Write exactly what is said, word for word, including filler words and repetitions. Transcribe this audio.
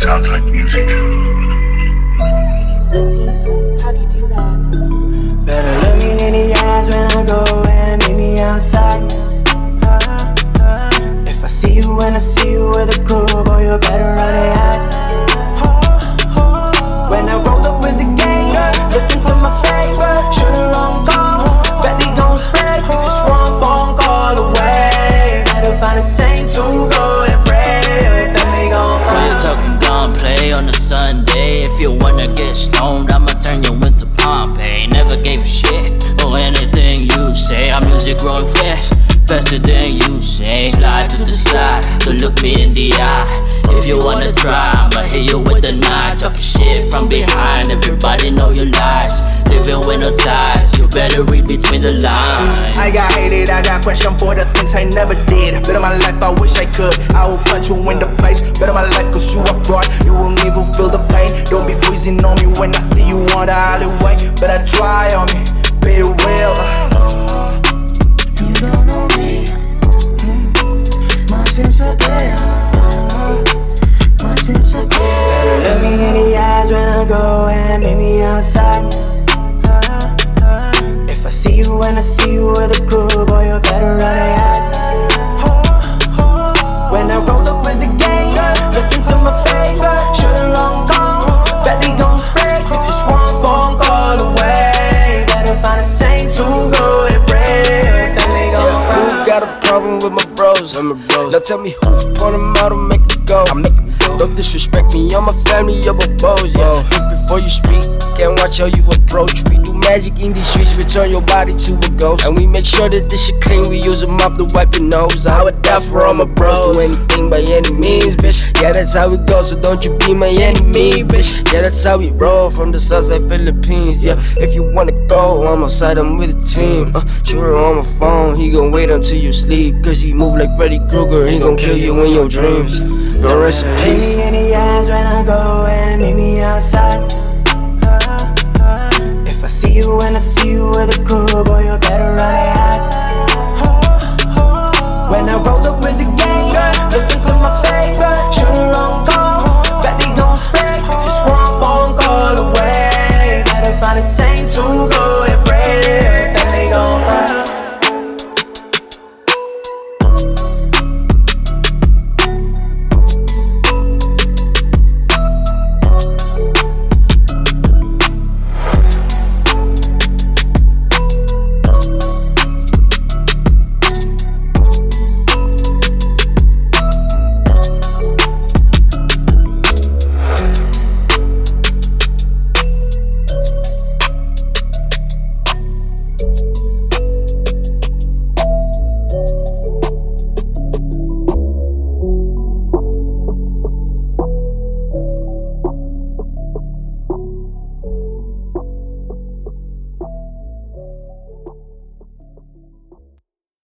sounds like music. How do you do that? Better look me in the eyes when I go and meet me outside. If I see you when I see you with a crew, boy, you better run it out. When I roll up with the gang, look into my face, shooter on call, bet they gon' spread, you just one phone call away. Better find the same tune, go and pray, then they gon' When you talking gunplay on a Sunday, if you wanna get stoned, I'ma turn you into Pompeii. Never gave a shit or anything you say. Our music growing fast, faster than you say. Slide to the side, so look me in the eye. If you wanna try, I'ma hit you with the knife. Talking shit from behind, everybody know your lies. Living with no ties, you better read between the lines. I got hated, I got questioned for the things I never did. Better my life, I wish I could. I will punch you in the face. Better my life, cause you are fraud. You will never feel the pain. Don't be freezing on me when I see you on the alleyway. Better try on me, be real. You don't know me, much insecure, much insecure. Look me in the eyes when I go and meet me outside. If I see you when I see you with a crew, boy, you better run it out. When I roll up with the gang, look into my face, shooter on call, bet they gon' spread, you just one phone call away. Better find the same tune, go and pray, then they gon' run. Who got a problem with my bros? I'm a bros. Now tell me who point them out and make it go. I make it go. Don't disrespect me, I'm a family of a bows, yeah. Think before you speak, can't watch how you approach. We do magic in these streets, we turn your body to a ghost. And we make sure that this shit clean, we use a mop to wipe your nose. I would die for all my bros, do anything by any means, bitch. Yeah, that's how it goes, so don't you be my enemy, bitch. Yeah, that's how we roll from the Southside Philippines, yeah. If you wanna go, I'm outside, I'm with a team. Uh, shooter on my phone, he gon' wait until you sleep. Cause he move like Freddy Krueger, he gon' kill you in your dreams. No rest in peace. Look me in the eyes when I go and meet me outside. If I see you when I see you with a crew, boy, you better run it out. When I roll up